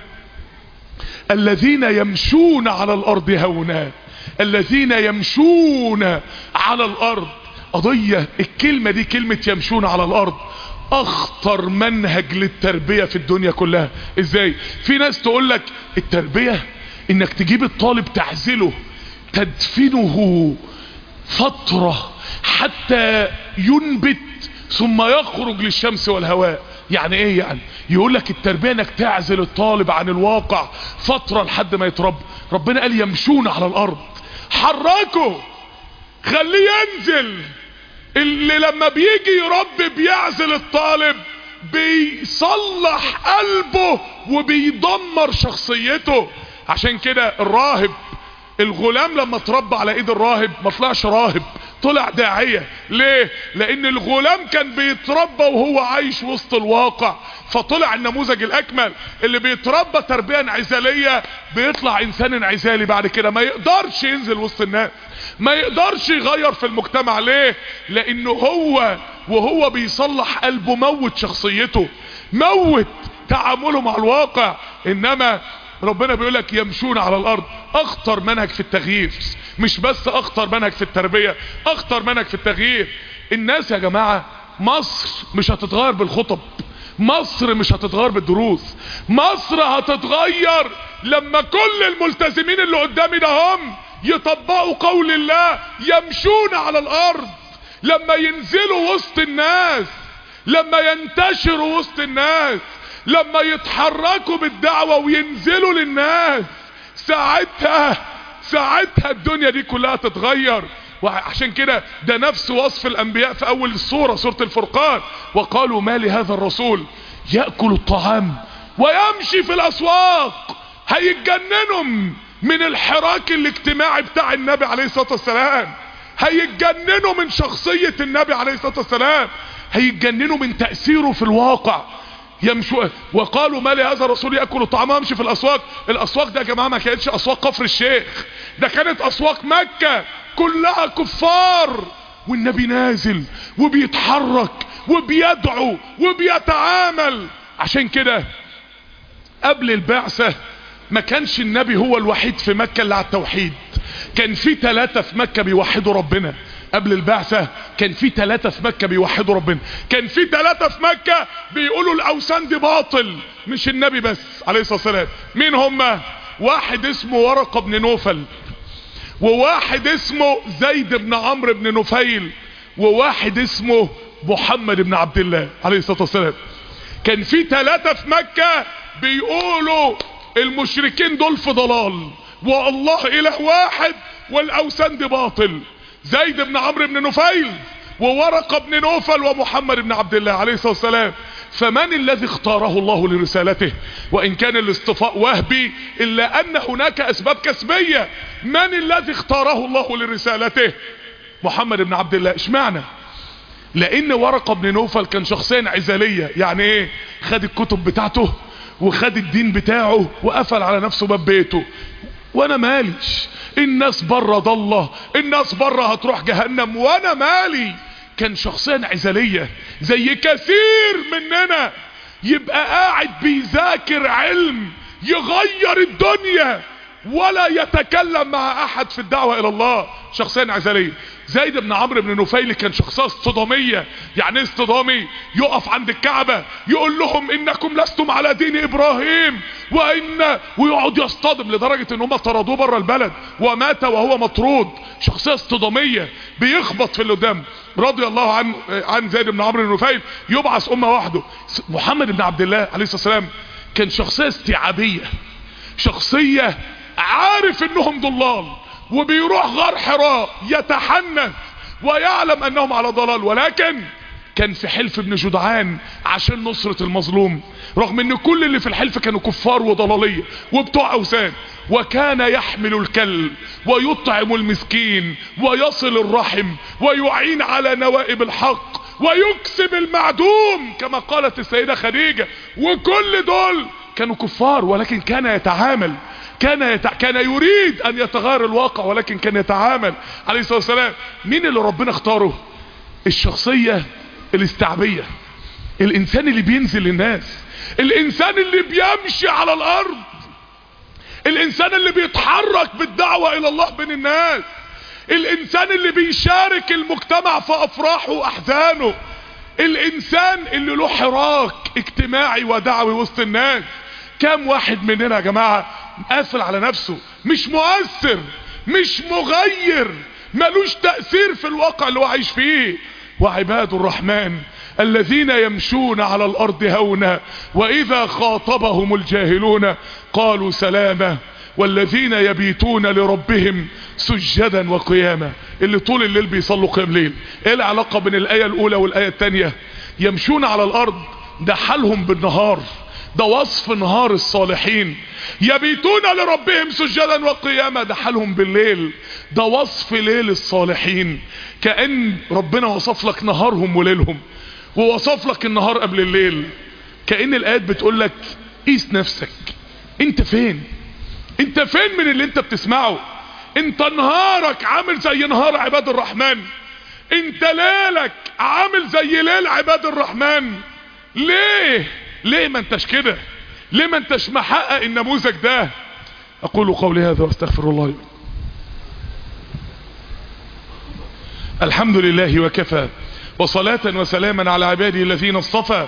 الذين يمشون على الارض هونا، الذين يمشون على الارض. قضية الكلمة دي، كلمة يمشون على الارض، اخطر منهج للتربية في الدنيا كلها. ازاي؟ في ناس تقولك التربية انك تجيب الطالب تعزله تدفنه فترة حتى ينبت ثم يخرج للشمس والهواء. يعني ايه يعني؟ يقولك التربية انك تعزل الطالب عن الواقع فترة لحد ما يتربى. ربنا قال يمشون على الارض، حركه، خليه ينزل. اللي لما بيجي يربي بيعزل الطالب بيصلح قلبه وبيدمر شخصيته. عشان كده الراهب، الغلام لما اتربى على ايد الراهب ما طلعش راهب، طلع داعية. ليه؟ لان الغلام كان بيتربى وهو عايش وسط الواقع، فطلع النموذج الاكمل. اللي بيتربى تربية انعزالية بيطلع انسان انعزالي بعد كده، ما يقدرش ينزل وسط الناس، ما يقدرش يغير في المجتمع. ليه؟ لانه هو وهو بيصلح قلبه موت شخصيته، موت تعامله مع الواقع. انما ربنا بيقولك يمشون على الارض، اخطر منهج في التغيير. مش بس اخطر منهج في التربية، اخطر منهج في التغيير. الناس يا جماعة، مصر مش هتتغير بالخطب، مصر مش هتتغير بالدروس، مصر هتتغير لما كل الملتزمين اللي قدامي ده هم يطبقوا قول الله يمشون على الارض. لما ينزلوا وسط الناس، لما ينتشروا وسط الناس، لما يتحركوا بالدعوة وينزلوا للناس، ساعتها ساعتها الدنيا دي كلها تتغير. وعشان كده ده نفس وصف الانبياء في اول السورة، سورة الفرقان. وقالوا ما لهذا الرسول يأكل الطعام ويمشي في الاسواق. هيتجننوا من الحراك الاجتماعي بتاع النبي عليه الصلاة والسلام، هيتجننوا من شخصية النبي عليه الصلاة والسلام، هيتجننوا من تأثيره في الواقع. يمشوا. وقالوا ما لهذا الرسول يأكل الطعام ويمشي في الاسواق. الاسواق ده يا جماعة ما كانتش اسواق كفر الشيخ، ده كانت اسواق مكة كلها كفار، والنبي نازل وبيتحرك وبيدعو وبيتعامل. عشان كده قبل البعثة ما كانش النبي هو الوحيد في مكة اللي على التوحيد، كان في ثلاثة في مكة بيوحدوا ربنا. قبل البعثة كان في ثلاثة في مكة بيوحدوا ربنا، كان في ثلاثة في مكة بيقولوا الاوثان دي باطل، مش النبي بس عليه الصلاة والسلام. مين هم؟ واحد اسمه ورقة بن نوفل، وواحد اسمه زيد بن عمرو بن نفيل، وواحد اسمه محمد بن عبد الله عليه الصلاة والسلام. كان في ثلاثة في مكة بيقولوا المشركين دول في ضلال، والله اله واحد والاوثان دي باطل. زيد بن عمرو بن نفيل وورقة بن نوفل ومحمد بن عبد الله عليه الصلاة والسلام. فمن الذي اختاره الله لرسالته؟ وان كان الاصطفاء وهبي الا ان هناك اسباب كسبية. من الذي اختاره الله لرسالته؟ محمد بن عبد الله. اشمعنى؟ لان ورقة بن نوفل كان شخصية انعزالية. يعني ايه؟ خد الكتب بتاعته وخد الدين بتاعه وقفل على نفسه باب بيته، وانا ماليش، الناس بره ضله، الناس بره هتروح جهنم، وانا مالي. كان شخصية انعزالية زي كثير مننا، يبقى قاعد بيذاكر علم يغير الدنيا ولا يتكلم مع احد في الدعوة الى الله. شخصية انعزالية. زيد بن عمرو بن نفيل كان شخصية اصطدامية. يعني ايه اصطدامي؟ يقف عند الكعبة يقول لهم انكم لستم على دين ابراهيم وان، ويقعد يصطدم لدرجة ان هم طردوه بره البلد ومات وهو مطرود. شخصية اصطدامية بيخبط في اللي قدام. رضي الله عن عن زيد بن عمرو بن نفيل. يبعث امة وحده. محمد بن عبد الله عليه الصلاة والسلام كان شخصية استيعابية، شخصية عارف انهم ضلال وبيروح غار حراء يتحنث ويعلم انهم على ضلال، ولكن كان في حلف ابن جدعان عشان نصرة المظلوم، رغم ان كل اللي في الحلف كانوا كفار وضلالية وبتوع اوثان، وكان يحمل الكلب ويطعم المسكين ويصل الرحم ويعين على نوائب الحق ويكسب المعدوم كما قالت السيدة خديجة. وكل دول كانوا كفار، ولكن كان يتعامل، كان يتع... كان يريد ان يتغير الواقع، ولكن كان يتعامل عليه الصلاة والسلام. مين اللي ربنا اختاره؟ الشخصية الاستعبية، الانسان اللي بينزل للناس، الانسان اللي بيمشي على الارض، الانسان اللي بيتحرك بالدعوة الى الله بين الناس، الانسان اللي بيشارك المجتمع في افراحه واحزانه، الانسان اللي له حراك اجتماعي ودعوي وسط الناس. كام واحد مننا يا جماعة قافل على نفسه، مش مؤثر، مش مغير، ملوش تأثير في الواقع اللي هو عايش فيه. وعباد الرحمن الذين يمشون على الارض هونا واذا خاطبهم الجاهلون قالوا سلاما والذين يبيتون لربهم سجدا وقياما. اللي طول الليل بيصلوا قيام ليل. ايه العلاقة بين الاية الاولى والاية التانية؟ يمشون على الارض ده حالهم بالنهار، ده وصف نهار الصالحين. يبيتون لربهم سجدا وقياما ده حالهم بالليل، ده وصف ليل الصالحين. كأن ربنا وصف لك نهارهم وليلهم، ووصف لك النهار قبل الليل. كأن الآيات بتقول لك قيس نفسك، انت فين؟ انت فين من اللي انت بتسمعه؟ انت نهارك عامل زي نهار عباد الرحمن؟ انت ليلك عامل زي ليل عباد الرحمن؟ ليه ليه ما انتش كده؟ ليه ما انتش محقق النموذج ده؟ اقول قولي هذا واستغفر الله لي. الحمد لله وكفى، وصلاة وسلاما على عباده الذين اصطفى.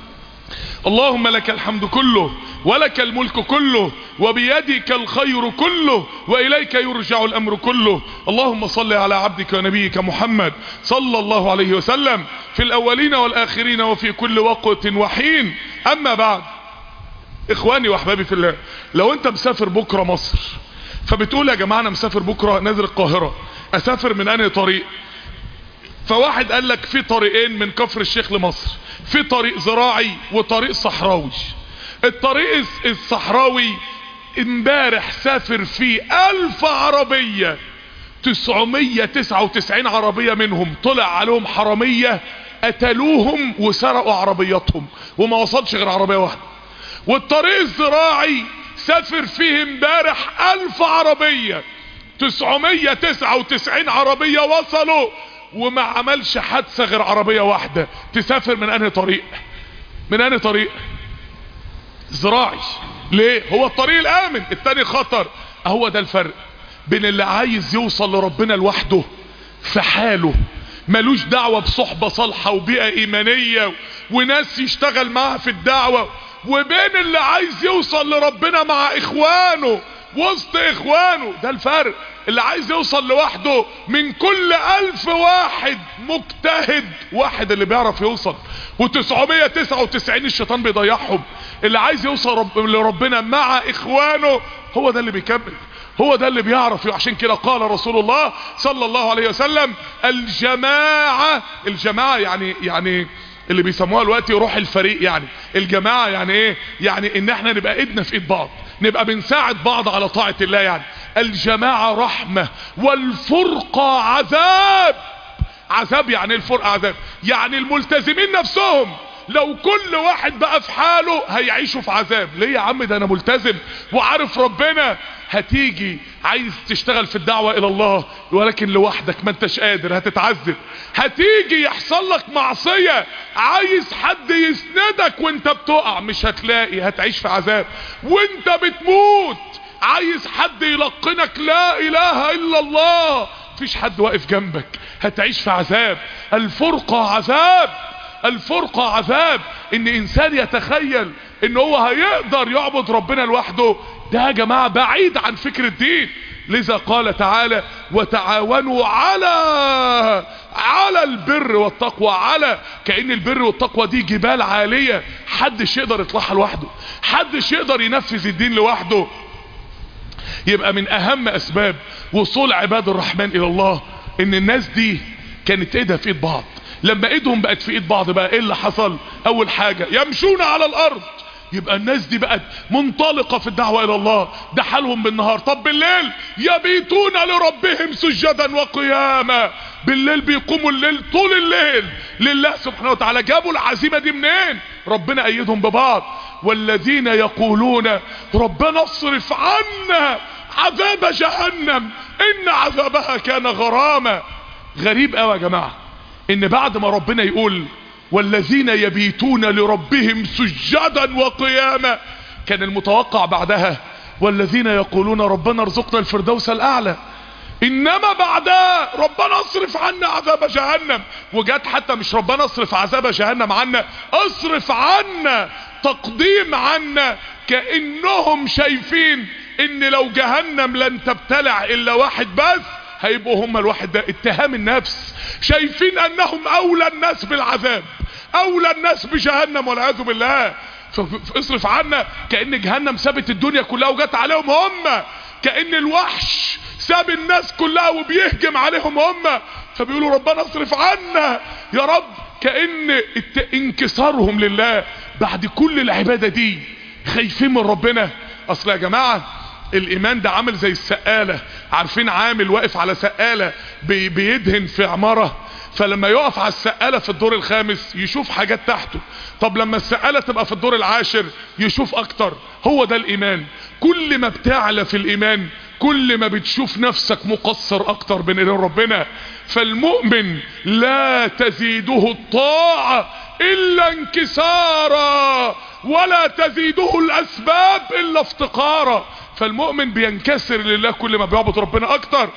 اللهم لك الحمد كله ولك الملك كله وبيدك الخير كله وإليك يرجع الأمر كله. اللهم صل على عبدك ونبيك محمد صلى الله عليه وسلم في الأولين والآخرين وفي كل وقت وحين. أما بعد، إخواني وأحبابي في الله، لو أنت مسافر بكرة مصر، فبتقول يا جماعة أنا مسافر بكرة نازل القاهرة، أسافر من أنهي طريق؟ فواحد قال لك في طريقين من كفر الشيخ لمصر، في طريق زراعي وطريق صحراوي. الطريق الصحراوي امبارح سافر فيه الف عربية، تسعمية تسعة وتسعين عربية منهم طلع عليهم حرامية قتلوهم وسرقوا عربياتهم وما وصلش غير عربية واحدة. والطريق الزراعي سافر فيه امبارح الف عربية، تسعمية تسعة وتسعين عربية وصلوا وما عملش حادثة غير عربية واحدة. تسافر من انهي طريق؟ من انهي طريق؟ زراعي. ليه؟ هو الطريق الامن، التاني خطر. هو ده الفرق بين اللي عايز يوصل لربنا لوحده في حاله، ملوش دعوة بصحبة صالحة وبيئة ايمانية وناس يشتغل معها في الدعوة، وبين اللي عايز يوصل لربنا مع اخوانه وسط اخوانه. ده الفرق. اللي عايز يوصل لوحده من كل الف واحد مجتهد واحد اللي بيعرف يوصل، وتسعمية تسعة وتسعين الشيطان بيضيعهم. اللي عايز يوصل رب لربنا مع اخوانه هو ده اللي بيكمل، هو ده اللي بيعرف. عشان كده قال رسول الله صلى الله عليه وسلم الجماعة، الجماعة يعني يعني اللي بيسموها دلوقتي روح الفريق. يعني الجماعة يعني ايه؟ يعني ان احنا نبقى ايدنا في ايد بعض، نبقى بنساعد بعض على طاعة الله. يعني الجماعة رحمة والفرقة عذاب. عذاب يعني الفرقة عذاب، يعني الملتزمين نفسهم لو كل واحد بقى في حاله هيعيشوا في عذاب. ليه يا عم؟ ده انا ملتزم وعارف ربنا. هتيجي عايز تشتغل في الدعوة الى الله ولكن لوحدك ما انتش قادر، هتتعذب. هتيجي يحصل لك معصية عايز حد يسندك وانت بتقع، مش هتلاقي، هتعيش في عذاب. وانت بتموت عايز حد يلقنك لا اله الا الله، مفيش حد واقف جنبك، هتعيش في عذاب. الفرقة عذاب، الفرقة عذاب. ان انسان يتخيل ان هو هيقدر يعبد ربنا لوحده، ده يا جماعة بعيد عن فكر الدين. لذا قال تعالى وتعاونوا على على البر والتقوى. على كأن البر والتقوى دي جبال عالية حدش يقدر يطلعها لوحده، حدش يقدر ينفذ الدين لوحده. يبقى من اهم اسباب وصول عباد الرحمن الى الله ان الناس دي كانت ايدها في ايد بعض. لما ايدهم بقت في ايد بعض بقى ايه اللي حصل؟ اول حاجة يمشون على الارض يبقى الناس دي بقت منطلقة في الدعوة الى الله، ده حالهم بالنهار. طب بالليل يبيتون لربهم سجدا وقياما، بالليل بيقوموا الليل طول الليل لله سبحانه وتعالى. جابوا العزيمة دي منين؟ ربنا ايدهم ببعض. والذين يقولون ربنا اصرف عنا عذاب جهنم ان عذابها كان غراما. غريب قوي يا جماعة ان بعد ما ربنا يقول والذين يبيتون لربهم سجدا وقياما، كان المتوقع بعدها والذين يقولون ربنا ارزقنا الفردوس الاعلى، انما بعدها ربنا اصرف عنا عذاب جهنم. وجات حتى مش ربنا اصرف عذاب جهنم عنا، اصرف عنا، تقديم عنا، كأنهم شايفين ان لو جهنم لن تبتلع الا واحد بس هيبقوا هم الواحد ده. اتهام النفس، شايفين انهم اولى الناس بالعذاب، اولى الناس بجهنم والعياذ بالله. فاصرف عنا كأن جهنم سابت الدنيا كلها وجات عليهم هم، كأن الوحش ساب الناس كلها وبيهجم عليهم هم، فبيقولوا ربنا اصرف عنا يا رب. كأن انكسارهم لله بعد كل العبادة دي خايفين من ربنا. اصل يا جماعة الايمان ده عامل زي السقالة، عارفين عامل واقف على سقالة بي بيدهن في عمارة، فلما يقف على السقالة في الدور الخامس يشوف حاجات تحته، طب لما السقالة تبقى في الدور العاشر يشوف اكتر. هو ده الايمان، كل ما بتعلى في الايمان كل ما بتشوف نفسك مقصر اكتر بين ايدين ربنا. فالمؤمن لا تزيده الطاعة الا انكسارا ولا تزيده الاسباب الا افتقارا. فالمؤمن بينكسر لله كل ما بيعبد ربنا اكتر.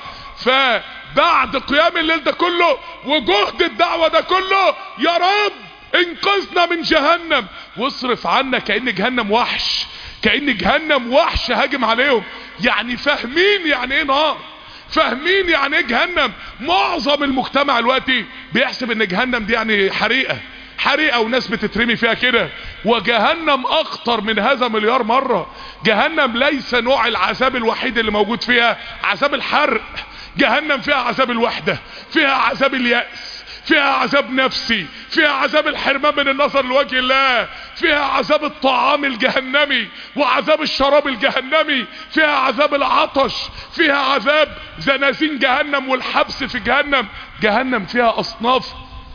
فبعد قيام الليل ده كله وجهد الدعوة ده كله، يا رب انقذنا من جهنم واصرف عنا، كأن جهنم وحش، كأن جهنم وحش هاجم عليهم. يعني فاهمين يعني ايه نار، فاهمين يعني ايه جهنم. معظم المجتمع دلوقتي بيحسب ان جهنم دي يعني حريقة، حريقة وناس بتترمي فيها كده، وجهنم اخطر من هذا مليار مرة. جهنم ليس نوع العذاب الوحيد اللي موجود فيها عذاب الحرق، جهنم فيها عذاب الوحدة، فيها عذاب اليأس، فيها عذاب نفسي، فيها عذاب الحرمان من النظر لوجه الله، فيها عذاب الطعام الجهنمي وعذاب الشراب الجهنمي، فيها عذاب العطش، فيها عذاب زنازين جهنم والحبس في جهنم. جهنم فيها اصناف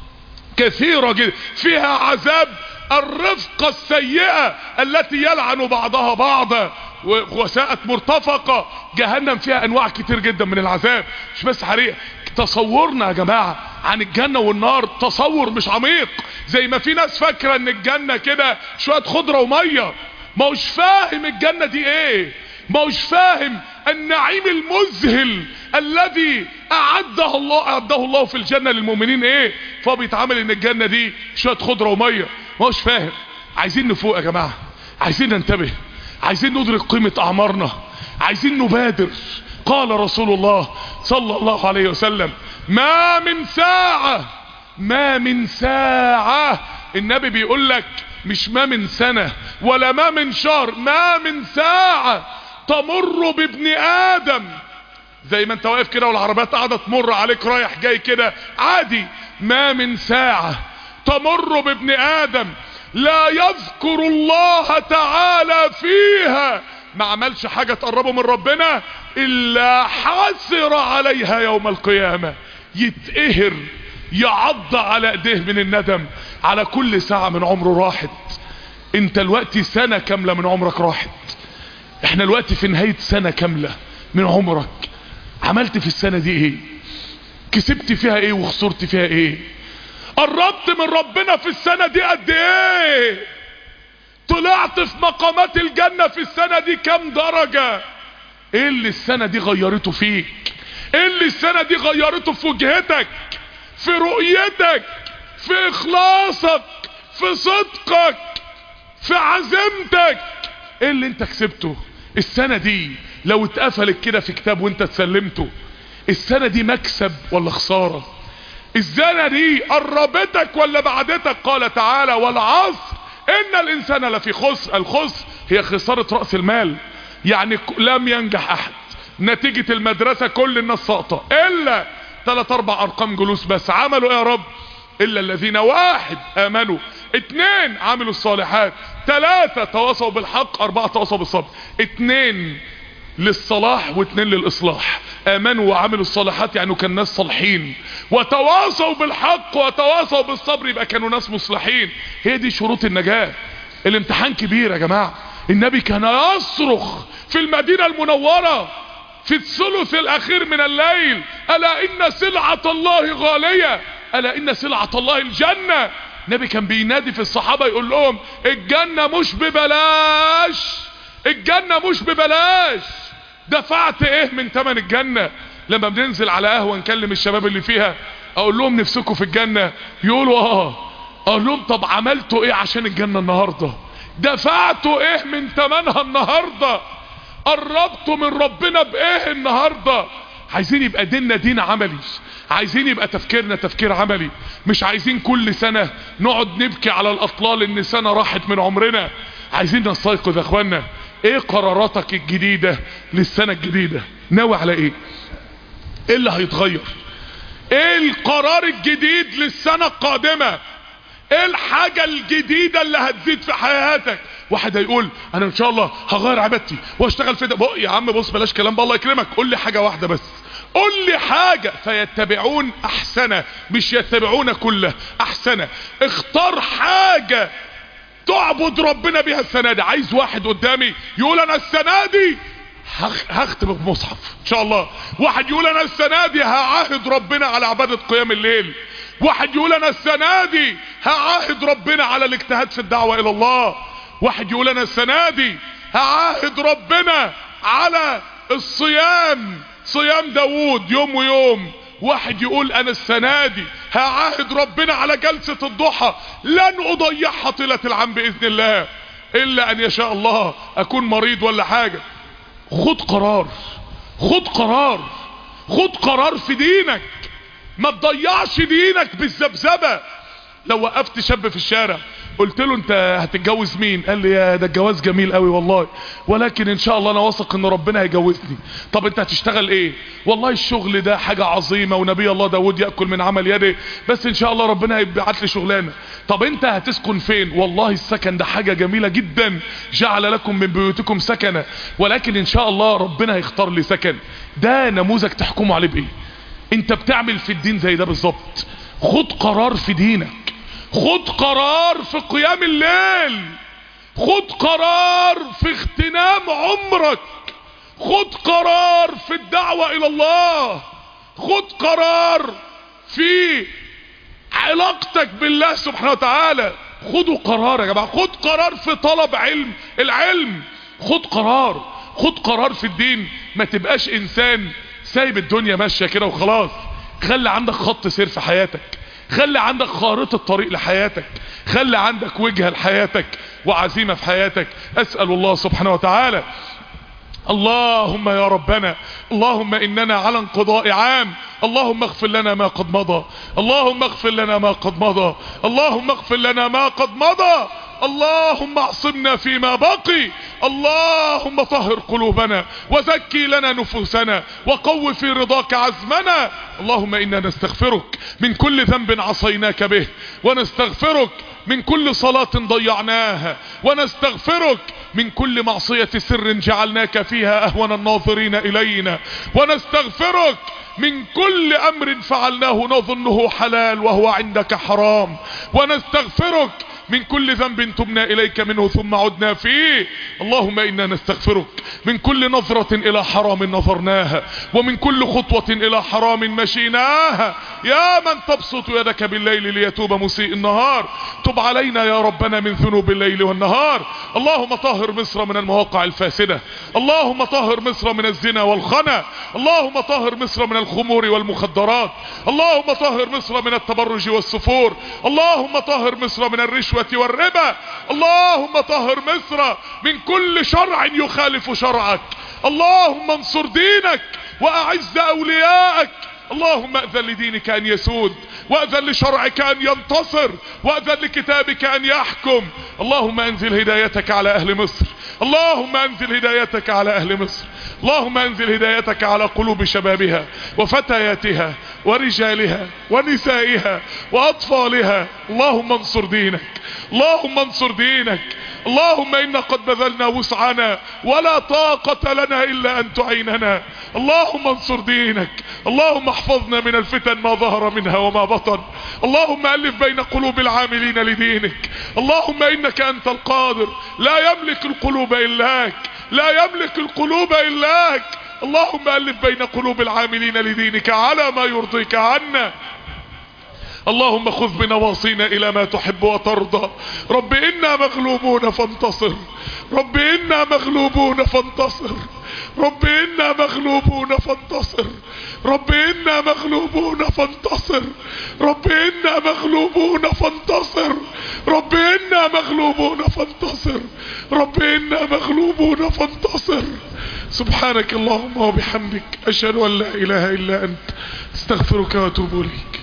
كثيرة جدا، فيها عذاب الرفقة السيئة التي يلعن بعضها بعضا وساءت مرتفقة. جهنم فيها انواع كتير جدا من العذاب، مش بس حريقة. تصورنا يا جماعة عن الجنة والنار تصور مش عميق، زي ما في ناس فاكرة ان الجنة كده شوية خضرة ومية، ما هوش فاهم الجنة دي ايه، ما هوش فاهم النعيم المذهل الذي اعده الله اعده الله في الجنة للمؤمنين ايه. فهو بيتعامل ان الجنة دي شوية خضرة ومية، ما هوش فاهم. عايزين نفوق يا جماعة، عايزين ننتبه، عايزين ندرك قيمة اعمارنا، عايزين نبادر. قال رسول الله صلى الله عليه وسلم ما من ساعة، ما من ساعة، النبي بيقول لك مش ما من سنة ولا ما من شهر، ما من ساعة تمر بابن آدم، زي ما انت واقف كده والعربيات قاعدة تمر عليك رايح جاي كده عادي. ما من ساعة تمر بابن آدم لا يذكر الله تعالى فيها، ما عملش حاجة تقربه من ربنا الا حسر عليها يوم القيامة، يتقهر يعض على ايديه من الندم على كل ساعة من عمره راحت. انت الوقت سنة كاملة من عمرك راحت، احنا الوقت في نهاية سنة كاملة من عمرك. عملت في السنة دي ايه؟ كسبت فيها ايه وخسرت فيها ايه؟ قربت من ربنا في السنة دي قد ايه؟ طلعت في مقامات الجنة في السنة دي كم درجة؟ ايه اللي السنة دي غيرته فيك؟ ايه اللي السنة دي غيرته في وجهتك، في رؤيتك، في اخلاصك، في صدقك، في عزيمتك؟ ايه اللي انت كسبته السنة دي؟ لو اتقفلت كده في كتاب وانت تسلمته، السنة دي مكسب ولا خسارة؟ السنة دي قربتك ولا بعدتك؟ قال تعالى والعصر ان الانسان لفي خسر. الخسر هي خسارة رأس المال، يعني لم ينجح احد، نتيجة المدرسة كل الناس ساقطة الا ثلاث اربع ارقام جلوس بس. عملوا ايه يا رب؟ الا الذين واحد امنوا اتنين عملوا الصالحات. تلاتة تواصوا بالحق. اربعة تواصوا بالصبر. اتنين للصلاح واتنين للاصلاح. امنوا وعملوا الصالحات يعني كان ناس صالحين، وتواصوا بالحق وتواصوا بالصبر يبقى كانوا ناس مصلحين. هي دي شروط النجاة. الامتحان كبير يا جماعة. النبي كان يصرخ في المدينة المنورة في الثلث الاخير من الليل: الا ان سلعة الله غالية، الا ان سلعة الله الجنة. النبي كان بينادي في الصحابة يقول لهم: الجنة مش ببلاش، الجنة مش ببلاش. دفعت ايه من تمن الجنة؟ لما بننزل على قهوة نكلم الشباب اللي فيها اقول لهم: نفسكم في الجنة؟ يقولوا اه. اقول لهم: طب عملتوا ايه عشان الجنة النهاردة؟ دفعتوا ايه من تمنها النهاردة؟ قربتوا من ربنا بايه النهاردة؟ عايزين يبقى ديننا دين عملي، عايزين يبقى تفكيرنا تفكير عملي، مش عايزين كل سنة نقعد نبكي على الاطلال ان سنة راحت من عمرنا. عايزين نستيقظ يا اخوانا. ايه قراراتك الجديدة للسنة الجديدة؟ ناوي على ايه؟ ايه اللي هيتغير؟ ايه القرار الجديد للسنة القادمة؟ ايه الحاجة الجديدة اللي هتزيد في حياتك؟ واحد هيقول: انا ان شاء الله هغير عبادتي واشتغل في ده. بق يا عم بص، بلاش كلام، بالله يكرمك قول لي حاجة واحدة بس، قول لي حاجة. فيتبعون احسنه، مش يتبعون كله، احسنه. اختار حاجة تعبد ربنا بيها السنة دي. عايز واحد قدامي يقول: انا السنة دي هختم بمصحف ان شاء الله. واحد يقول: انا السنة دي هعاهد ربنا على عبادة قيام الليل. واحد يقول: انا السنة دي هعاهد ربنا على الاجتهاد في الدعوة الى الله. واحد يقول: انا السنة دي هعاهد ربنا على الصيام، صيام داود يوم ويوم. واحد يقول: انا السنة دي هعاهد ربنا على جلسة الضحى لن اضيعها طيلة العام باذن الله، الا ان يشاء الله اكون مريض ولا حاجة. خد قرار، خد قرار، خد قرار في دينك. ما تضيعش دينك بالذبذبة. لو وقفت شاب في الشارع قلت له: انت هتتجوز مين؟ قال لي: يا ده الجواز جميل قوي والله، ولكن ان شاء الله انا واثق ان ربنا هيجوزني. طب انت هتشتغل ايه؟ والله الشغل ده حاجة عظيمة ونبي الله داود يأكل من عمل يده، بس ان شاء الله ربنا هيبعت لي شغلانة. طب انت هتسكن فين؟ والله السكن ده حاجة جميلة جدا، جعل لكم من بيوتكم سكنة، ولكن ان شاء الله ربنا هيختار لي سكن. ده نموذج تحكموا عليه بايه؟ انت بتعمل في الدين زي ده بالظبط. خد قرار في دينك، خد قرار في قيام الليل، خد قرار في اغتنام عمرك، خد قرار في الدعوة الى الله، خد قرار في علاقتك بالله سبحانه وتعالى. خدوا قرار يا جماعة. خد قرار في طلب علم العلم، خد قرار، خد قرار في الدين. ما تبقاش انسان سايب الدنيا ماشية كده وخلاص. خلي عندك خط سير في حياتك، خلي عندك خارطة طريق لحياتك، خلي عندك وجهة لحياتك وعزيمة في حياتك. اسأل الله سبحانه وتعالى: اللهم يا ربنا، اللهم اننا على انقضاء عام، اللهم اغفر لنا ما قد مضى، اللهم اغفر لنا ما قد مضى، اللهم اغفر لنا ما قد مضى، اللهم اعصمنا فيما بقي، اللهم طهر قلوبنا وزكي لنا نفوسنا وقو في رضاك عزمنا. اللهم انا نستغفرك من كل ذنب عصيناك به، ونستغفرك من كل صلاة ضيعناها، ونستغفرك من كل معصية سر جعلناك فيها اهون الناظرين الينا، ونستغفرك من كل امر فعلناه نظنه حلال وهو عندك حرام، ونستغفرك من كل ذنب تبنا اليك منه ثم عدنا فيه. اللهم انا نستغفرك من كل نظرة الى حرام نظرناها، ومن كل خطوة الى حرام مشيناها. يا من تبسط يدك بالليل ليتوب مسيء النهار، تب علينا يا ربنا من ذنوب الليل والنهار. اللهم طهر مصر من المواقع الفاسدة، اللهم طهر مصر من الزنا والخنا، اللهم طهر مصر من الخمور والمخدرات، اللهم طهر مصر من التبرج والسفور، اللهم طهر مصر من الرشوة والربا، اللهم طهر مصر من كل شرع يخالف شرعك. اللهم انصر دينك واعز اولياءك. اللهم اذن لدينك ان يسود، واذن لشرعك ان ينتصر، واذن لكتابك ان يحكم. اللهم انزل هدايتك على اهل مصر، اللهم انزل هدايتك على اهل مصر، اللهم انزل هدايتك على قلوب شبابها وفتياتها ورجالها ونسائها واطفالها. اللهم انصر دينك، اللهم انصر دينك. اللهم انا قد بذلنا وسعنا ولا طاقة لنا الا ان تعيننا. اللهم انصر دينك. اللهم احفظنا من الفتن ما ظهر منها وما بطن. اللهم الف بين قلوب العاملين لدينك. اللهم انك انت القادر، لا يملك القلوب الاك، لا يملك القلوب الاك. اللهم الف بين قلوب العاملين لدينك على ما يرضيك عنا. اللهم خذ بنواصينا الى ما تحب وترضى. رب انا مغلوبون فانتصر، رب انا مغلوبون فانتصر، رب انا مغلوبون فانتصر، رب انا مغلوبون فانتصر، رب انا مغلوبون فانتصر، رب انا مغلوبون فانتصر، رب انا مغلوبون فانتصر. سبحانك اللهم وبحمدك، اشهد ان لا اله الا انت، استغفرك واتوب اليك.